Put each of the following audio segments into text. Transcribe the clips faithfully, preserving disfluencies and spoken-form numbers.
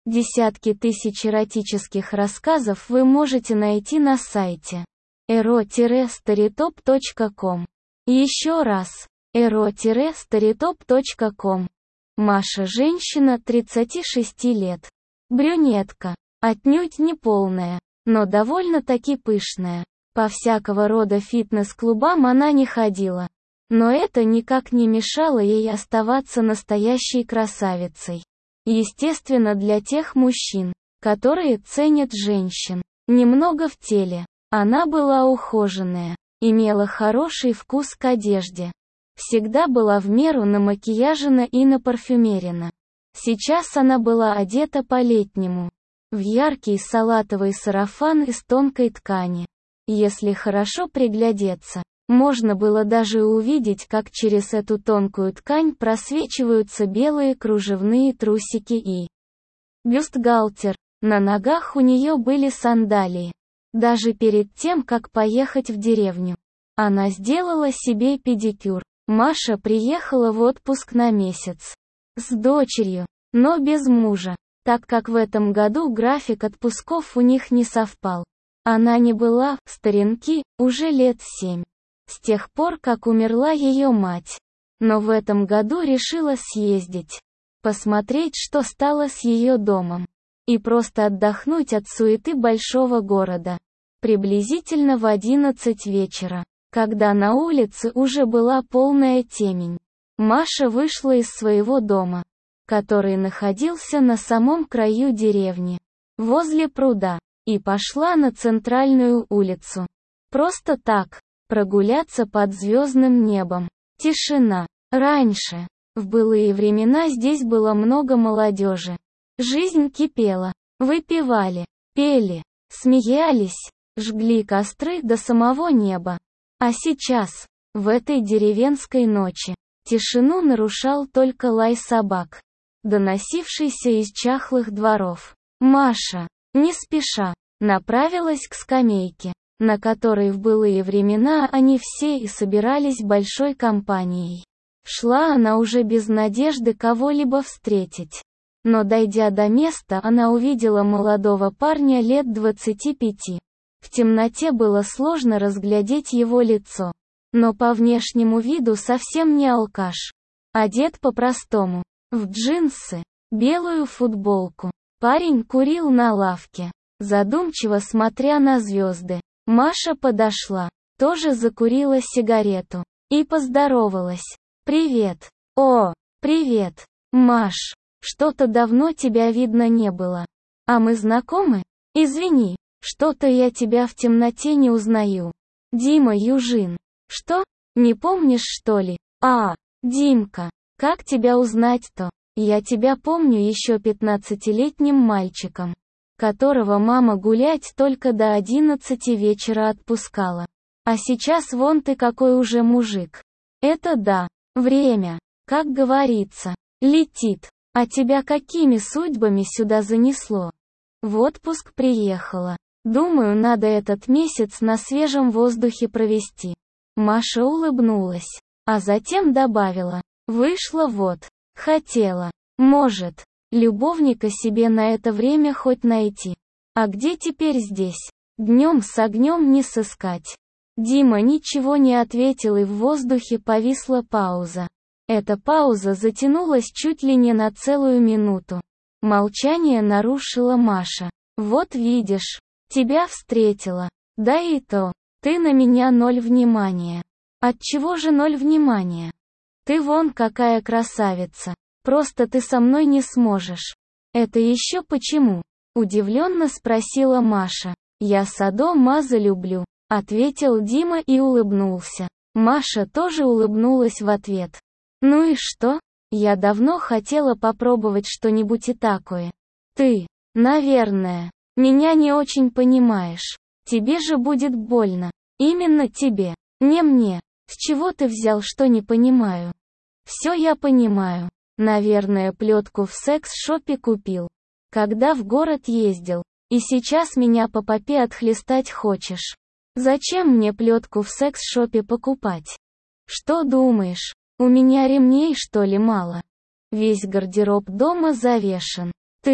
Десятки тысяч эротических рассказов вы можете найти на сайте эро старитоп точка ком. Еще раз, эро старитоп точка ком. Маша – женщина тридцати шести лет. Брюнетка, отнюдь не полная, но довольно-таки пышная. По всякого рода фитнес-клубам она не ходила. Но это никак не мешало ей оставаться настоящей красавицей. Естественно, для тех мужчин, которые ценят женщин немного в теле. Она была ухоженная, имела хороший вкус к одежде. Всегда была в меру намакияжена и напарфюмерена. Сейчас она была одета по-летнему. В яркий салатовый сарафан из тонкой ткани. Если хорошо приглядеться, можно было даже увидеть, как через эту тонкую ткань просвечиваются белые кружевные трусики и бюстгальтер. На ногах у нее были сандалии. Даже перед тем, как поехать в деревню, она сделала себе педикюр. Маша приехала в отпуск на месяц с дочерью, но без мужа, так как в этом году график отпусков у них не совпал. Она не была в старинке уже лет семь. С тех пор, как умерла ее мать. Но в этом году решила съездить, посмотреть, что стало с ее домом, и просто отдохнуть от суеты большого города. Приблизительно в одиннадцать вечера, когда на улице уже была полная темень, Маша вышла из своего дома, который находился на самом краю деревни, возле пруда, и пошла на центральную улицу. Просто так. Прогуляться под звездным небом. Тишина. Раньше, в былые времена, здесь было много молодежи. Жизнь кипела. Выпивали, пели, смеялись, жгли костры до самого неба. А сейчас, в этой деревенской ночи, тишину нарушал только лай собак, доносившийся из чахлых дворов. Маша, не спеша, направилась к скамейке, на которой в былые времена они все и собирались большой компанией. Шла она уже без надежды кого-либо встретить. Но дойдя до места, она увидела молодого парня лет двадцати пяти. В темноте было сложно разглядеть его лицо. Но по внешнему виду совсем не алкаш. Одет по-простому, в джинсы, белую футболку. Парень курил на лавке, задумчиво смотря на звезды. Маша подошла, тоже закурила сигарету, и поздоровалась. «Привет». «О, привет, Маш. Что-то давно тебя видно не было. А мы знакомы? Извини, что-то я тебя в темноте не узнаю. Дима Южин. Что? Не помнишь, что ли? А, Димка. Как тебя узнать-то? Я тебя помню еще пятнадцатилетним мальчиком, которого мама гулять только до одиннадцати вечера отпускала. А сейчас вон ты какой уже мужик. Это да, время, как говорится, летит. А тебя какими судьбами сюда занесло? В отпуск приехала. Думаю, надо этот месяц на свежем воздухе провести. Маша улыбнулась, а затем добавила. Вышла вот. Хотела. Может. Любовника себе на это время хоть найти. А где теперь здесь? Днем с огнем не сыскать. Дима ничего не ответил, и в воздухе повисла пауза. Эта пауза затянулась чуть ли не на целую минуту. Молчание нарушила Маша. Вот видишь, тебя встретила. Да и то, ты на меня ноль внимания. Отчего же ноль внимания? Ты вон какая красавица. Просто ты со мной не сможешь. Это еще почему? Удивленно спросила Маша. Я садо-мазо люблю, ответил Дима и улыбнулся. Маша тоже улыбнулась в ответ. Ну и что? Я давно хотела попробовать что-нибудь и такое. Ты, наверное, меня не очень понимаешь. Тебе же будет больно. Именно тебе, не мне. С чего ты взял, что не понимаю? Все я понимаю. Наверное, плетку в секс-шопе купил, когда в город ездил, и сейчас меня по попе отхлестать хочешь. Зачем мне плетку в секс-шопе покупать? Что думаешь, у меня ремней что ли мало? Весь гардероб дома завешен. Ты,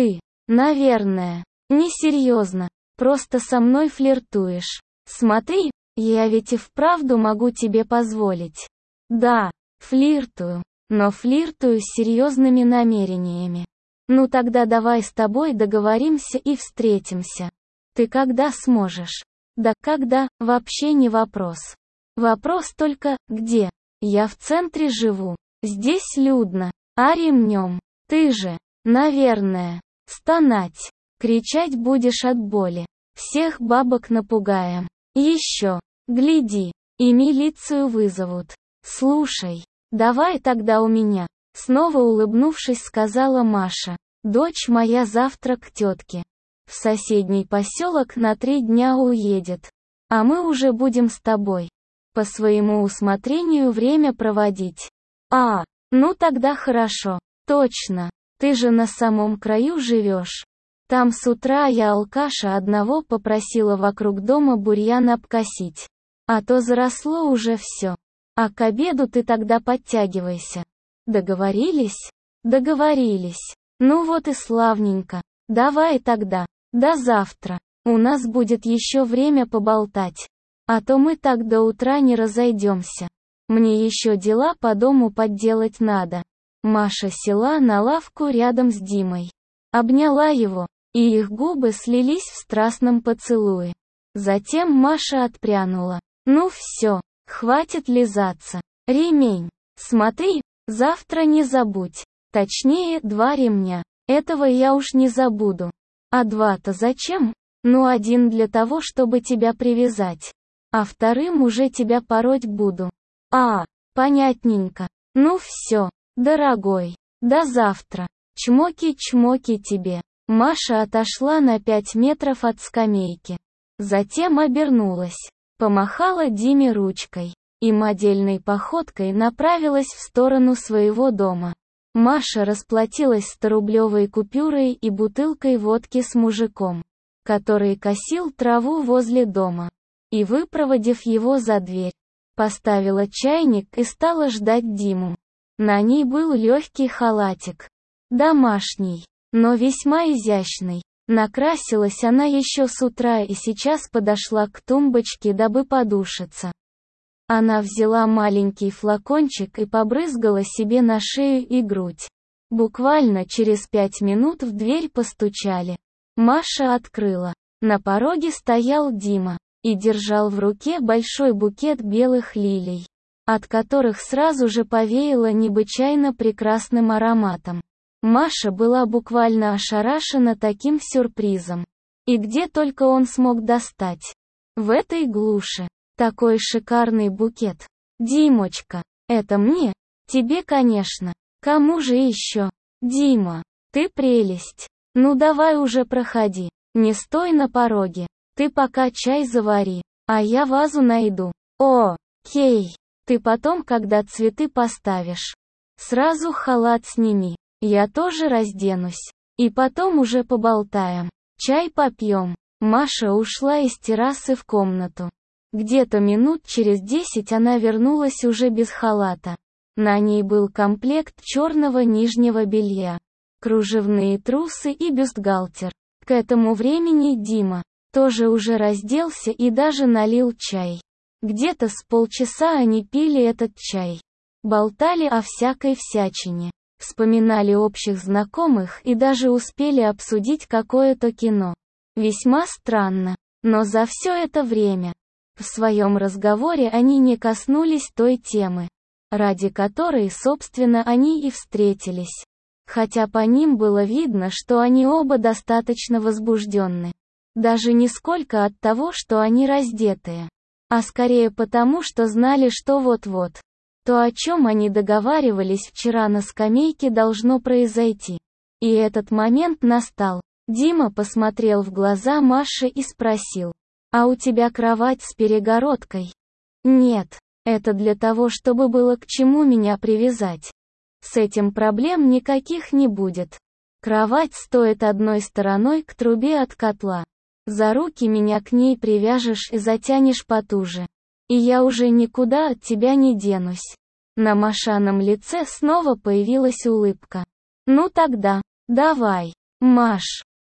Наверное. Несерьезно. Просто со мной флиртуешь. Смотри, я ведь и вправду могу тебе позволить. Да, флиртую. Но флиртую с серьезными намерениями. Ну тогда давай с тобой договоримся и встретимся. Ты когда сможешь? Да когда, вообще не вопрос. Вопрос только, где? Я в центре живу. Здесь людно. А ремнем? Ты же, наверное, стонать. Кричать будешь от боли. Всех бабок напугаем. Еще, гляди, и милицию вызовут. Слушай, давай тогда у меня. Снова улыбнувшись, сказала Маша. Дочь моя завтра к тетке. В соседний поселок на три дня уедет. А мы уже будем с тобой. По своему усмотрению время проводить. А, ну тогда хорошо. Точно. Ты же на самом краю живешь. Там с утра я алкаша одного попросила вокруг дома бурьян обкосить. А то заросло уже все. А к обеду ты тогда подтягивайся. Договорились? Договорились. Ну вот и славненько. Давай тогда. До завтра. У нас будет еще время поболтать. А то мы так до утра не разойдемся. Мне еще дела по дому подделать надо. Маша села на лавку рядом с Димой. Обняла его, и их губы слились в страстном поцелуе. Затем Маша отпрянула. Ну все, хватит лизаться. Ремень. Смотри, завтра не забудь. Точнее, два ремня. Этого я уж не забуду. А два-то зачем? Ну один для того, чтобы тебя привязать. А вторым уже тебя пороть буду. А, понятненько. Ну все, дорогой. До завтра. Чмоки-чмоки тебе. Маша отошла на пять метров от скамейки. Затем обернулась. Помахала Диме ручкой. И модельной походкой направилась в сторону своего дома. Маша расплатилась сторублевой купюрой и бутылкой водки с мужиком, который косил траву возле дома. И, выпроводив его за дверь, поставила чайник и стала ждать Диму. На ней был легкий халатик. Домашний, но весьма изящный. Накрасилась она еще с утра и сейчас подошла к тумбочке, дабы подушиться. Она взяла маленький флакончик и побрызгала себе на шею и грудь. Буквально через пять минут в дверь постучали. Маша открыла. На пороге стоял Дима и держал в руке большой букет белых лилий, от которых сразу же повеяло необычайно прекрасным ароматом. Маша была буквально ошарашена таким сюрпризом. И где только он смог достать? В этой глуши. Такой шикарный букет. Димочка, это мне? Тебе, конечно. Кому же еще? Дима, ты прелесть. Ну давай уже проходи. Не стой на пороге. Ты пока чай завари, а я вазу найду. О, Кей, ты потом, когда цветы поставишь, сразу халат сними. Я тоже разденусь. И потом уже поболтаем. Чай попьем. Маша ушла из террасы в комнату. Где-то минут через десять она вернулась уже без халата. На ней был комплект черного нижнего белья, кружевные трусы и бюстгальтер. К этому времени Дима тоже уже разделся и даже налил чай. Где-то с полчаса они пили этот чай. Болтали о всякой всячине. Вспоминали общих знакомых и даже успели обсудить какое-то кино. Весьма странно, но за все это время в своем разговоре они не коснулись той темы, ради которой, собственно, они и встретились. Хотя по ним было видно, что они оба достаточно возбужденны. Даже не сколько от того, что они раздетые, а скорее потому, что знали, что вот-вот то, о чем они договаривались вчера на скамейке, должно произойти. И этот момент настал. Дима посмотрел в глаза Маши и спросил: «А у тебя кровать с перегородкой?» «Нет, это для того, чтобы было к чему меня привязать. С этим проблем никаких не будет. Кровать стоит одной стороной к трубе от котла. За руки меня к ней привяжешь и затянешь потуже. И я уже никуда от тебя не денусь». На Машаном лице снова появилась улыбка. «Ну тогда, давай, Маш».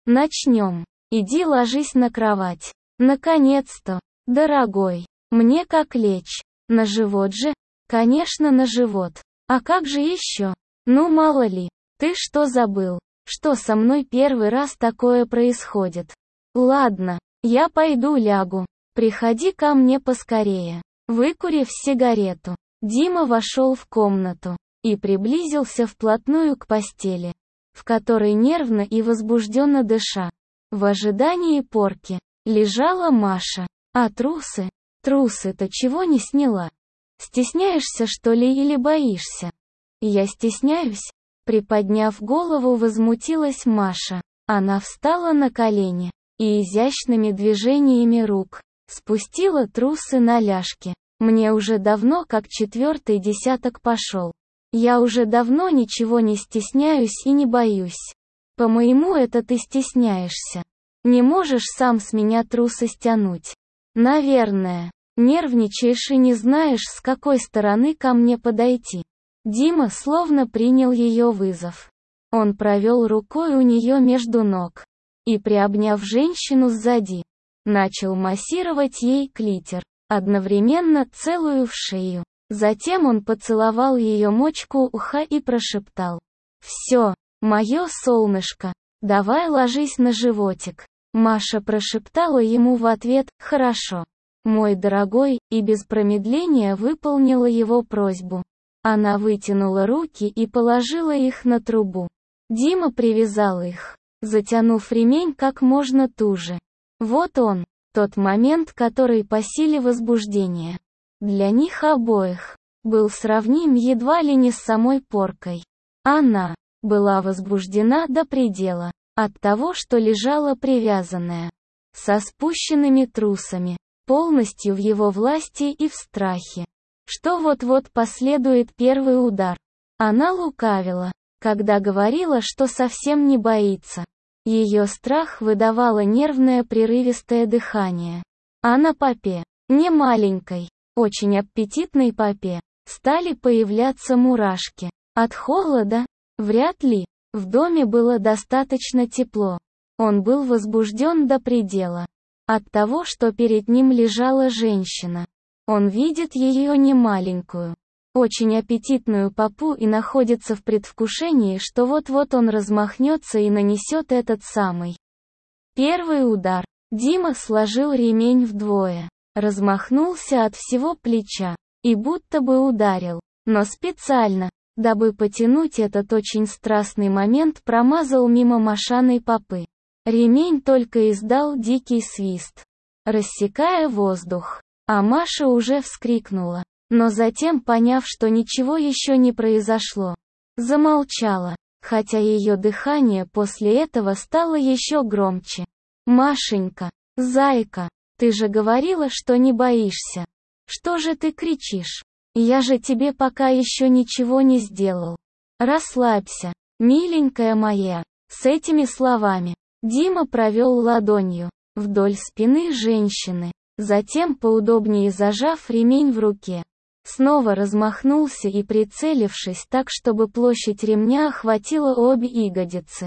Начнем. Иди ложись на кровать. Наконец-то. Дорогой. Мне как лечь? На живот же? Конечно, на живот. А как же еще? Ну мало ли. Ты что забыл? Что со мной первый раз такое происходит? Ладно, я пойду лягу. Приходи ко мне поскорее. Выкурив сигарету, Дима вошел в комнату и приблизился вплотную к постели, в которой нервно и возбужденно дыша, в ожидании порки, лежала Маша. А трусы? Трусы-то чего не сняла? Стесняешься, что ли, или боишься? Я стесняюсь. Приподняв голову, возмутилась Маша. Она встала на колени и изящными движениями рук спустила трусы на ляжки. Мне уже давно как четвертый десяток пошел. Я уже давно ничего не стесняюсь и не боюсь. По-моему, это ты стесняешься. Не можешь сам с меня трусы стянуть. Наверное. Нервничаешь и не знаешь, с какой стороны ко мне подойти. Дима словно принял ее вызов. Он провел рукой у нее между ног и, приобняв женщину сзади, начал массировать ей клитор, одновременно целую в шею. Затем он поцеловал ее мочку уха и прошептал: «Все, мое солнышко, давай ложись на животик». Маша прошептала ему в ответ: «Хорошо, мой дорогой», и без промедления выполнила его просьбу. Она вытянула руки и положила их на трубу. Дима привязал их, затянув ремень как можно туже. Вот он, тот момент, который по силе возбуждения для них обоих был сравним едва ли не с самой поркой. Она была возбуждена до предела от того, что лежала привязанная, со спущенными трусами, полностью в его власти и в страхе, что вот-вот последует первый удар. Она лукавила, когда говорила, что совсем не боится. Ее страх выдавало нервное прерывистое дыхание. А на попе, не маленькой, очень аппетитной попе, стали появляться мурашки. От холода? Вряд ли. В доме было достаточно тепло. Он был возбужден до предела. От того, что перед ним лежала женщина. Он видит ее немаленькую, очень аппетитную попу и находится в предвкушении, что вот-вот он размахнется и нанесет этот самый первый удар. Дима сложил ремень вдвое, размахнулся от всего плеча и будто бы ударил, но специально, дабы потянуть этот очень страстный момент, промазал мимо Машаной попы. Ремень только издал дикий свист, рассекая воздух. А Маша уже вскрикнула, но затем, поняв, что ничего еще не произошло, замолчала, хотя ее дыхание после этого стало еще громче. «Машенька, зайка, ты же говорила, что не боишься. Что же ты кричишь? Я же тебе пока еще ничего не сделал. Расслабься, миленькая моя». С этими словами Дима провел ладонью вдоль спины женщины. Затем, поудобнее зажав ремень в руке, снова размахнулся и, прицелившись так, чтобы площадь ремня охватила обе ягодицы,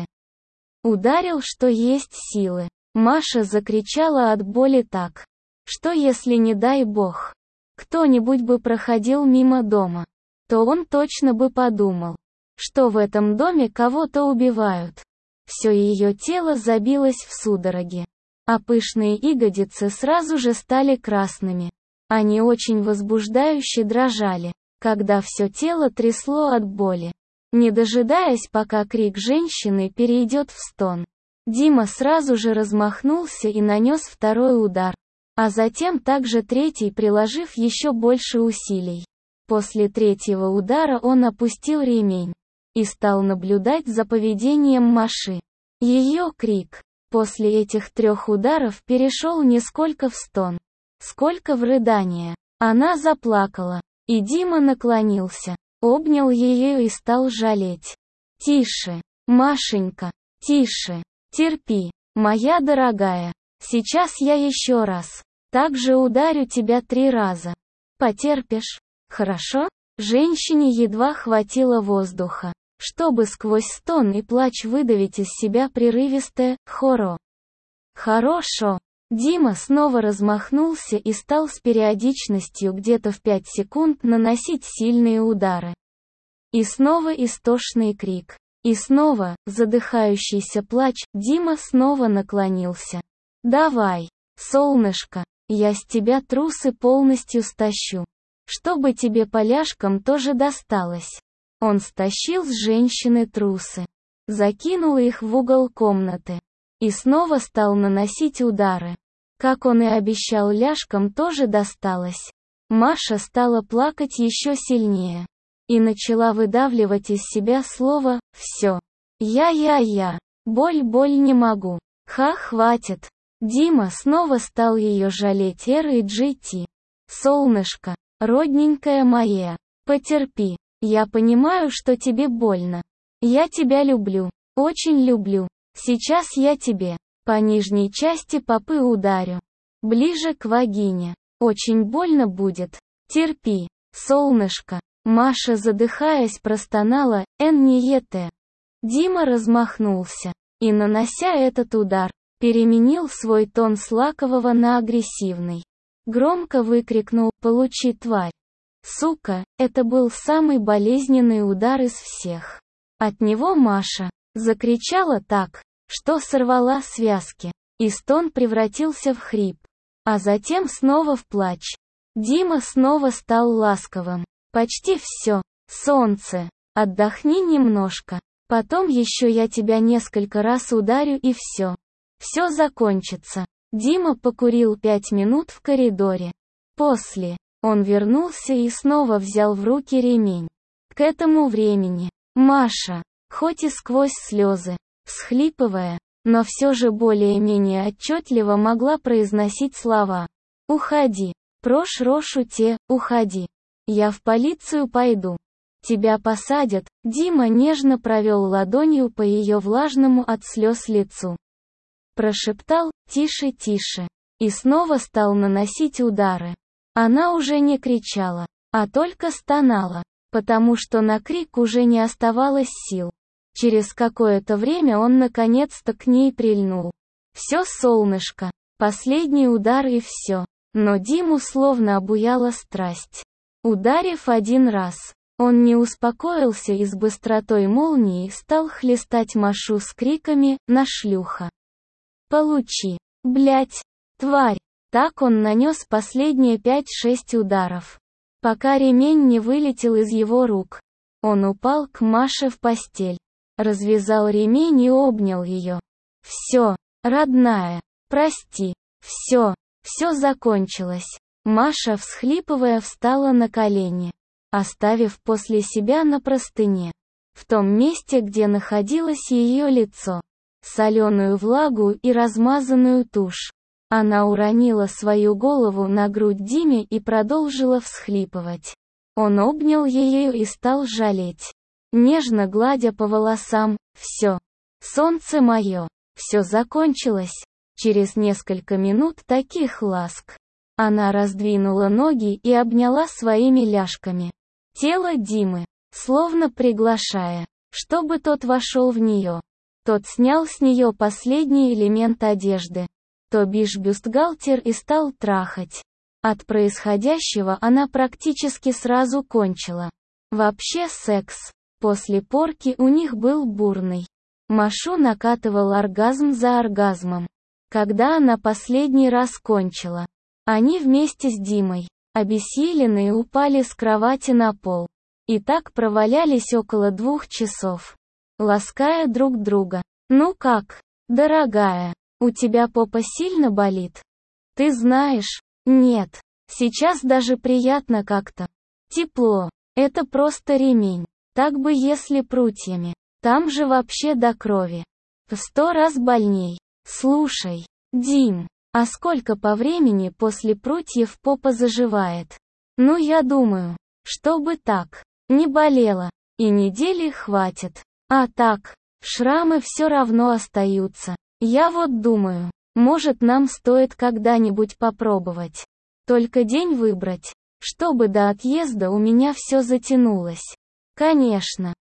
ударил, что есть силы. Маша закричала от боли так, что если, не дай бог, кто-нибудь бы проходил мимо дома, то он точно бы подумал, что в этом доме кого-то убивают. Все ее тело забилось в судороге, а пышные ягодицы сразу же стали красными. Они очень возбуждающе дрожали, когда все тело трясло от боли. Не дожидаясь, пока крик женщины перейдет в стон, Дима сразу же размахнулся и нанес второй удар, а затем также третий, приложив еще больше усилий. После третьего удара он опустил ремень и стал наблюдать за поведением Маши. Ее крик после этих трех ударов перешел не сколько в стон, сколько в рыдание. Она заплакала, и Дима наклонился, обнял ее и стал жалеть. «Тише, Машенька, тише, терпи, моя дорогая. Сейчас я еще раз так же ударю тебя три раза. Потерпишь? Хорошо?» Женщине едва хватило воздуха, чтобы сквозь стон и плач выдавить из себя прерывистое «хоро». Хорошо. Дима снова размахнулся и стал с периодичностью где-то в пять секунд наносить сильные удары. И снова истошный крик. И снова задыхающийся плач. Дима снова наклонился. «Давай, солнышко, я с тебя трусы полностью стащу. Чтобы тебе поляшкам тоже досталось». Он стащил с женщины трусы. Закинул их в угол комнаты. И снова стал наносить удары. Как он и обещал, ляжкам тоже досталось. Маша стала плакать еще сильнее. И начала выдавливать из себя слово «всё». «Я-я-я. Боль-боль не могу. Ха, хватит». Дима снова стал ее жалеть. Эр и джи ти. «Солнышко, родненькое мое, потерпи. Я понимаю, что тебе больно. Я тебя люблю. Очень люблю. Сейчас я тебе по нижней части попы ударю. Ближе к вагине. Очень больно будет. Терпи, солнышко». Маша, задыхаясь, простонала «эн не ете». Дима размахнулся. И, нанося этот удар, переменил свой тон с лакового на агрессивный. Громко выкрикнул «получи, тварь». Сука, это был самый болезненный удар из всех. От него Маша закричала так, что сорвала связки, и стон превратился в хрип, а затем снова в плач. Дима снова стал ласковым. «Почти все, солнце, отдохни немножко, потом еще я тебя несколько раз ударю и все. Все закончится». Дима покурил пять минут в коридоре. После, он вернулся и снова взял в руки ремень. К этому времени, Маша, хоть и сквозь слезы, всхлипывая, но все же более-менее отчетливо могла произносить слова. «Уходи, прош-рошу те, уходи. Я в полицию пойду. Тебя посадят». Дима нежно провел ладонью по ее влажному от слез лицу. Прошептал «тише, тише». И снова стал наносить удары. Она уже не кричала, а только стонала, потому что на крик уже не оставалось сил. Через какое-то время он наконец-то к ней прильнул. «Все, солнышко». Последний удар и все. Но Диму словно обуяла страсть. Ударив один раз, он не успокоился и с быстротой молнии стал хлестать Машу с криками «на шлюха». «Получи, блять, тварь». Так он нанес последние пять-шесть ударов, пока ремень не вылетел из его рук. Он упал к Маше в постель, развязал ремень и обнял ее. «Все, родная, прости, все, все закончилось». Маша, всхлипывая, встала на колени, оставив после себя на простыне, в том месте, где находилось ее лицо, соленую влагу и размазанную тушь. Она уронила свою голову на грудь Диме и продолжила всхлипывать. Он обнял ее и стал жалеть, нежно гладя по волосам. «Все, солнце мое, все закончилось». Через несколько минут таких ласк она раздвинула ноги и обняла своими ляжками тело Димы, словно приглашая, чтобы тот вошел в нее. Тот снял с нее последний элемент одежды, то бишь бюстгальтер, и стал трахать. От происходящего она практически сразу кончила. Вообще секс после порки у них был бурный. Машу накатывал оргазм за оргазмом. Когда она последний раз кончила, они вместе с Димой, обессиленные, упали с кровати на пол. И так провалялись около двух часов, лаская друг друга. «Ну как, дорогая, у тебя попа сильно болит?» «Ты знаешь, нет, сейчас даже приятно как-то. Тепло, это просто ремень. Так бы если прутьями, там же вообще до крови. В сто раз больней. Слушай, Дим, а сколько по времени после прутьев попа заживает?» «Ну я думаю, чтобы так, не болело, и недели хватит. А так, шрамы все равно остаются. Я вот думаю, может, нам стоит когда-нибудь попробовать. Только день выбрать, чтобы до отъезда у меня все затянулось». «Конечно,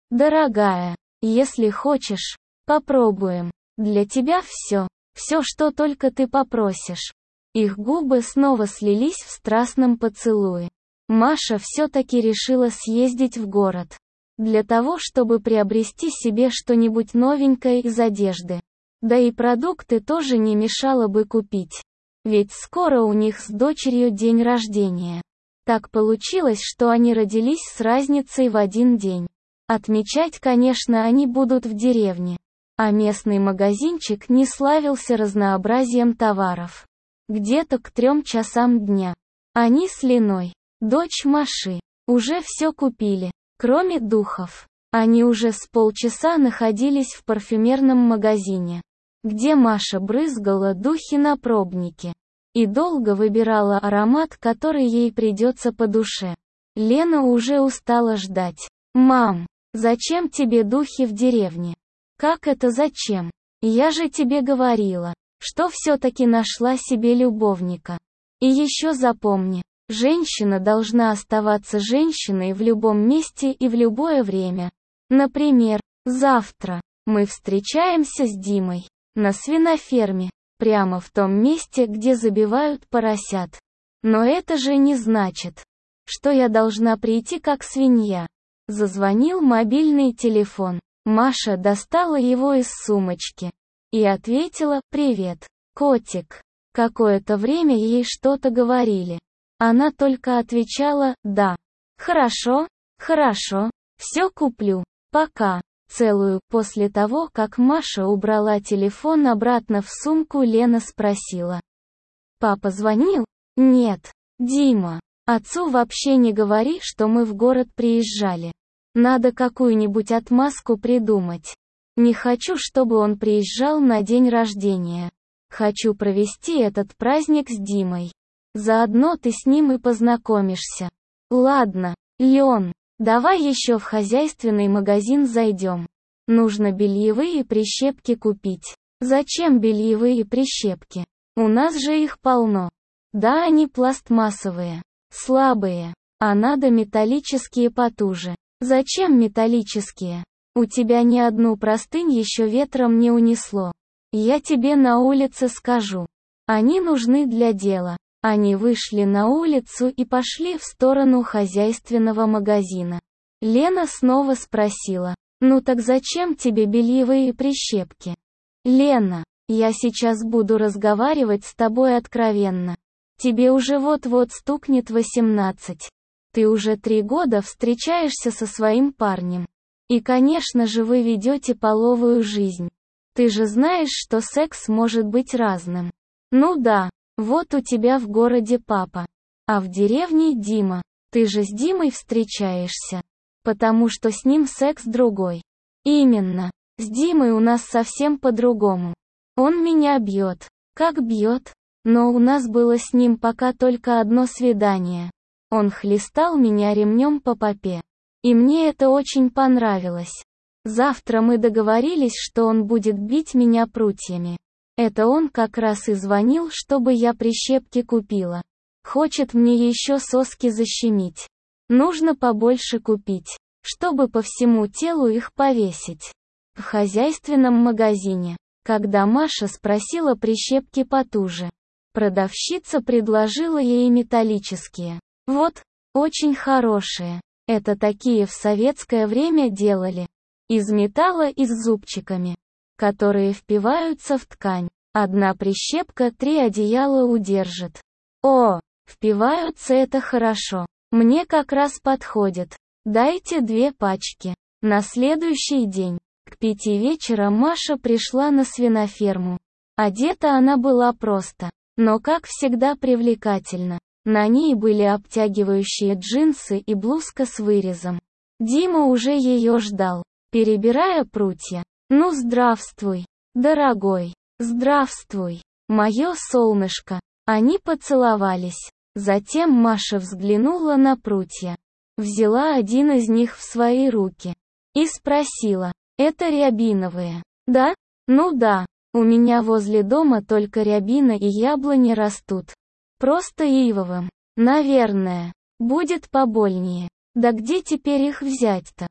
Дорогая, если хочешь, попробуем. Для тебя все, все, что только ты попросишь. Их губы снова слились в страстном поцелуе. Маша все-таки решила съездить в город. Для того, чтобы приобрести себе что-нибудь новенькое из одежды. Да и продукты тоже не мешало бы купить. Ведь скоро у них с дочерью день рождения. Так получилось, что они родились с разницей в один день. Отмечать, конечно, они будут в деревне. А местный магазинчик не славился разнообразием товаров. Где-то к трем часам дня. Они с Леной, дочь Маши, уже все купили, кроме духов. Они уже с полчаса находились в парфюмерном магазине, где Маша брызгала духи на пробнике. И долго выбирала аромат, который ей придется по душе. Лена уже устала ждать. «Мам, зачем тебе духи в деревне?» «Как это зачем? Я же тебе говорила, что все-таки нашла себе любовника. И еще запомни, женщина должна оставаться женщиной в любом месте и в любое время. Например, завтра мы встречаемся с Димой на свиноферме, прямо в том месте, где забивают поросят. Но это же не значит, что я должна прийти как свинья». Зазвонил мобильный телефон. Маша достала его из сумочки и ответила: «Привет, котик». Какое-то время ей что-то говорили. Она только отвечала: «Да». «Хорошо, хорошо, все куплю, пока». Целую. После того, как Маша убрала телефон обратно в сумку, Лена спросила: «Папа звонил?» «Нет, Дима. Отцу вообще не говори, что мы в город приезжали. Надо какую-нибудь отмазку придумать. Не хочу, чтобы он приезжал на день рождения. Хочу провести этот праздник с Димой. Заодно ты с ним и познакомишься». «Ладно, Лен, давай еще в хозяйственный магазин зайдем. Нужно бельевые прищепки купить». «Зачем бельевые прищепки? У нас же их полно». «Да, они пластмассовые, слабые, а надо металлические потуже». «Зачем металлические? У тебя ни одну простынь еще ветром не унесло. Я тебе на улице скажу. Они нужны для дела». Они вышли на улицу и пошли в сторону хозяйственного магазина. Лена снова спросила: «Ну так зачем тебе бельевые прищепки?» «Лена, я сейчас буду разговаривать с тобой откровенно. Тебе уже вот-вот стукнет восемнадцать. Ты уже три года встречаешься со своим парнем. И, конечно же, вы ведете половую жизнь. Ты же знаешь, что секс может быть разным. Ну да, вот у тебя в городе папа. А в деревне Дима. Ты же с Димой встречаешься. Потому что с ним секс другой». «Именно. С Димой у нас совсем по-другому. Он меня бьет. Как бьет? Но у нас было с ним пока только одно свидание. Он хлестал меня ремнем по попе. И мне это очень понравилось. Завтра мы договорились, что он будет бить меня прутьями. Это он как раз и звонил, чтобы я прищепки купила. Хочет мне еще соски защемить. Нужно побольше купить, чтобы по всему телу их повесить». В хозяйственном магазине, когда Маша спросила прищепки потуже, продавщица предложила ей металлические. «Вот, очень хорошие. Это такие в советское время делали. Из металла и с зубчиками, которые впиваются в ткань. Одна прищепка три одеяла удержит». «О, впиваются — это хорошо. Мне как раз подходит. Дайте две пачки». На следующий день, к пяти вечера, Маша пришла на свиноферму. Одета она была просто, но как всегда привлекательно. На ней были обтягивающие джинсы и блузка с вырезом. Дима уже ее ждал, перебирая прутья. «Ну здравствуй, дорогой. Здравствуй, мое солнышко». Они поцеловались. Затем Маша взглянула на прутья, взяла один из них в свои руки и спросила: «Это рябиновые, да?» «Ну да, у меня возле дома только рябина и яблони растут. Просто ивовым. Наверное, будет побольнее. Да где теперь их взять-то?»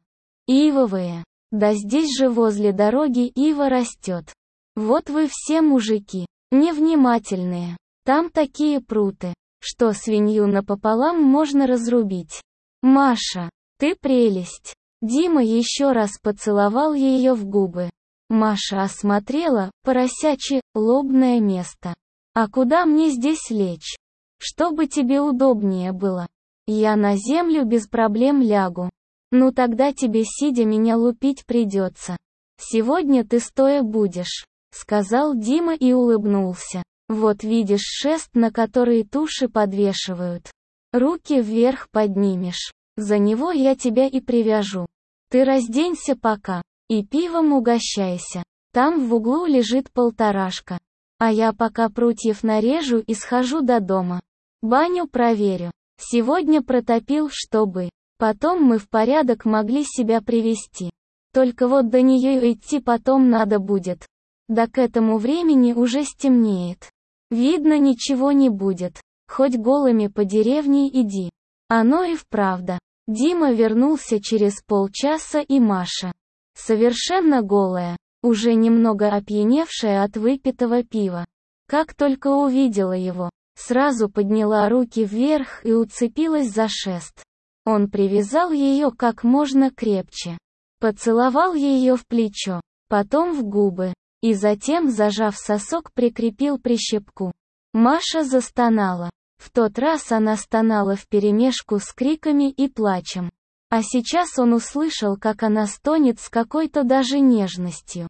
Ивовые. Да здесь же возле дороги ива растет. Вот вы все мужики, невнимательные. Там такие пруты, что свинью напополам можно разрубить. Маша, ты прелесть. Дима еще раз поцеловал ее в губы. Маша осмотрела, поросячье, лобное место. А куда мне здесь лечь? Чтобы тебе удобнее было. Я на землю без проблем лягу. Ну тогда тебе сидя меня лупить придется. Сегодня ты стоя будешь, сказал Дима и улыбнулся. Вот видишь шест, на который туши подвешивают. Руки вверх поднимешь. За него я тебя и привяжу. Ты разденься пока. И пивом угощайся. Там в углу лежит полторашка. А я пока прутьев нарежу и схожу до дома. Баню проверю. Сегодня протопил, чтобы потом мы в порядок могли себя привести. Только вот до нее идти потом надо будет. Да к этому времени уже стемнеет. Видно, ничего не будет. Хоть голыми по деревне иди. Оно и вправду. Дима вернулся через полчаса, и Маша, совершенно голая, уже немного опьяневшая от выпитого пива, как только увидела его, сразу подняла руки вверх и уцепилась за шест. Он привязал ее как можно крепче. Поцеловал ее в плечо, потом в губы, и затем, зажав сосок, прикрепил прищепку. Маша застонала. В тот раз она стонала вперемешку с криками и плачем. А сейчас он услышал, как она стонет с какой-то даже нежностью.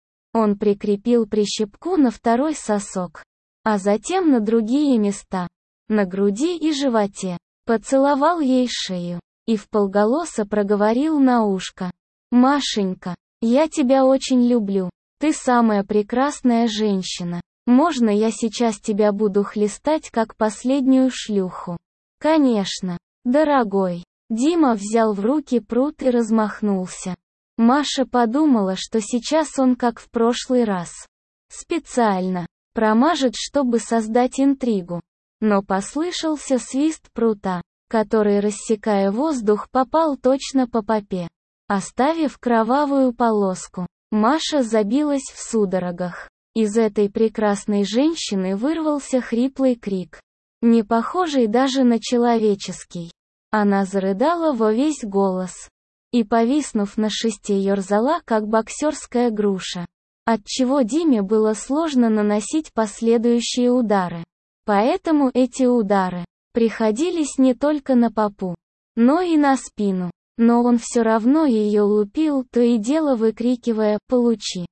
Он прикрепил прищепку на второй сосок, а затем на другие места, на груди и животе, поцеловал ей шею и вполголоса проговорил на ушко. «Машенька, я тебя очень люблю, ты самая прекрасная женщина. Можно я сейчас тебя буду хлестать как последнюю шлюху?» «Конечно, дорогой». Дима взял в руки прут и размахнулся. Маша подумала, что сейчас он как в прошлый раз. Специально промажет, чтобы создать интригу. Но послышался свист прута, который, рассекая воздух, попал точно по попе, оставив кровавую полоску. Маша забилась в судорогах. Из этой прекрасной женщины вырвался хриплый крик, не похожий даже на человеческий. Она зарыдала во весь голос и, повиснув на шесте, ерзала, как боксерская груша, отчего Диме было сложно наносить последующие удары. Поэтому эти удары приходились не только на попу, но и на спину. Но он все равно ее лупил, то и дело выкрикивая «Получи!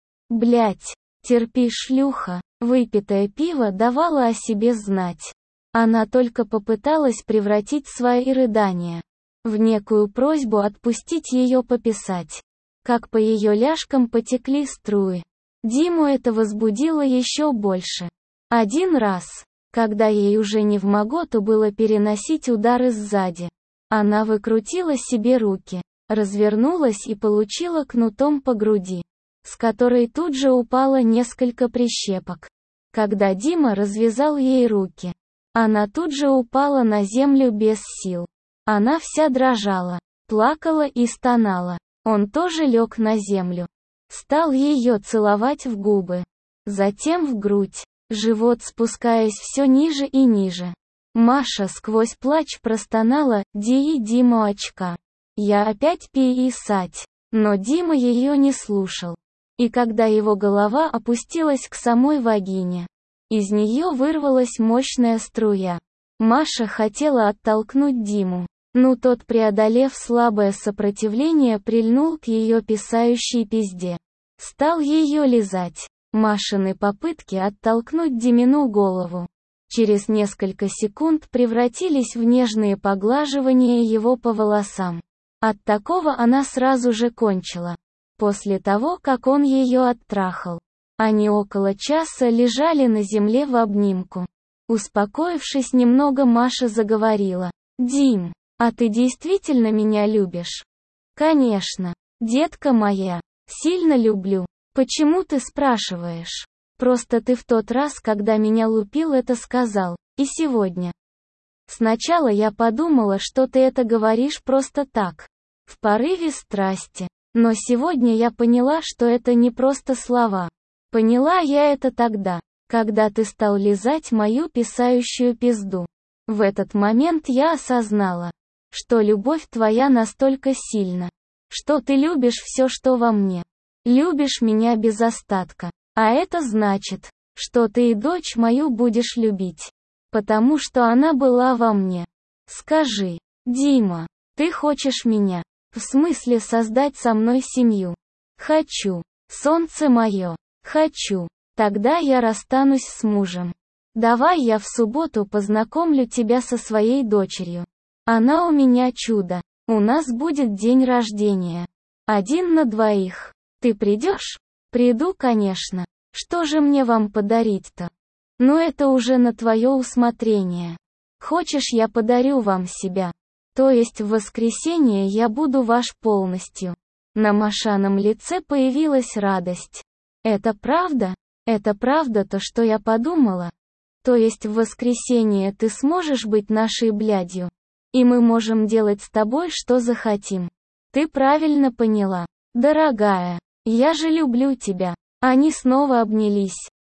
Блять! Терпи, шлюха!» Выпитое пиво давало о себе знать. Она только попыталась превратить свои рыдания в некую просьбу отпустить ее пописать. Как по ее ляжкам потекли струи. Диму это возбудило еще больше. Один раз, когда ей уже не вмоготу было переносить удары сзади, она выкрутила себе руки, развернулась и получила кнутом по груди, с которой тут же упало несколько прищепок. Когда Дима развязал ей руки, она тут же упала на землю без сил. Она вся дрожала, плакала и стонала. Он тоже лег на землю. Стал ее целовать в губы, затем в грудь, живот спускаясь все ниже и ниже. Маша сквозь плач простонала: «Ди, Дима, очка. Я опять писать». Но Дима ее не слушал. И когда его голова опустилась к самой вагине, из нее вырвалась мощная струя. Маша хотела оттолкнуть Диму, но тот, преодолев слабое сопротивление, прильнул к ее писающей пизде. Стал ее лизать. Машины попытки оттолкнуть Димину голову через несколько секунд превратились в нежные поглаживания его по волосам. От такого она сразу же кончила. После того, как он ее оттрахал, они около часа лежали на земле в обнимку. Успокоившись немного, Маша заговорила: «Дим, а ты действительно меня любишь?» «Конечно, детка моя, сильно люблю. Почему ты спрашиваешь? Просто ты в тот раз, когда меня лупил, это сказал, и сегодня. Сначала я подумала, что ты это говоришь просто так. в порыве страсти. Но сегодня я поняла, что это не просто слова. Поняла я это тогда, когда ты стал лизать мою писающую пизду. В этот момент я осознала, что любовь твоя настолько сильна, что ты любишь все, что во мне. Любишь меня без остатка. А это значит, что ты и дочь мою будешь любить, потому что она была во мне. Скажи, Дима, ты хочешь меня? В смысле создать со мной семью? Хочу. Солнце мое. Хочу. Тогда я расстанусь с мужем. Давай я в субботу познакомлю тебя со своей дочерью. Она у меня чудо. У нас будет день рождения. Один на двоих. Ты придешь? Приду, конечно. Что же мне вам подарить-то? Ну это уже на твое усмотрение. Хочешь, я подарю вам себя? То есть в воскресенье я буду ваш полностью. На Машаном лице появилась радость. Это правда? Это правда то, что я подумала? То есть в воскресенье ты сможешь быть нашей блядью? И мы можем делать с тобой, что захотим. Ты правильно поняла. Дорогая, я же люблю тебя. Они снова обнялись.